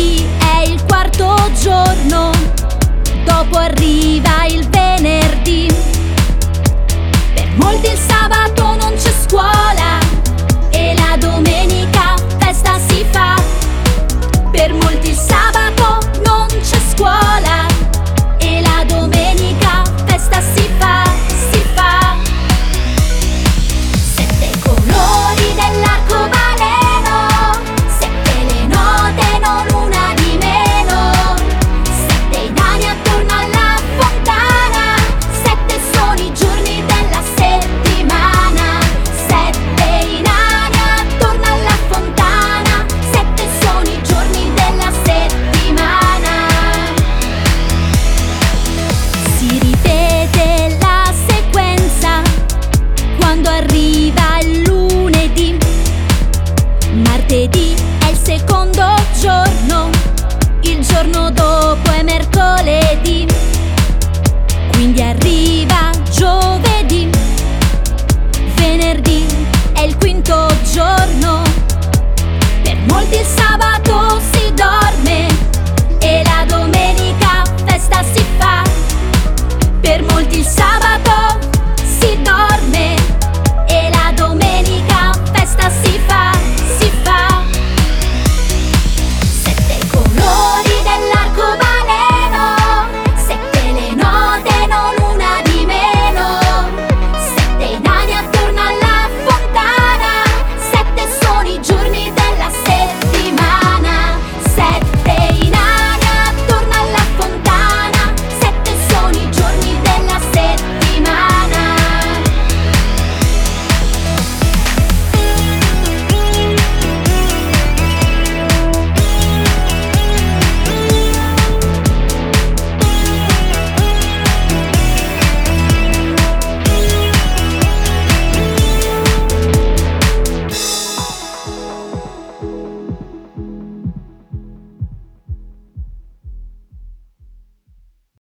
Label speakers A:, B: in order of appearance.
A: martedì è il quarto giorno, dopo arriva il venerdì. Per molti il sabato non c'è scuola e la domenica festa si fa. Per molti il sabato non c'è scuola e la domenica festa si fa, si fa. 7 colori dell'arcobaleno, 7 le note, non una di meno. 7 nani attorno alla fontana, 7 sono i giorni della settimana. 7 nani attorno alla fontana, 7 sono i giorni della settimana. Si ripete la sequenza quando arriva il lunedì. Martedì è il secondo giorno, il giorno dopo è mercoledì. Quindi arriva giovedì, venerdì è il quinto giorno. Per molti il sabato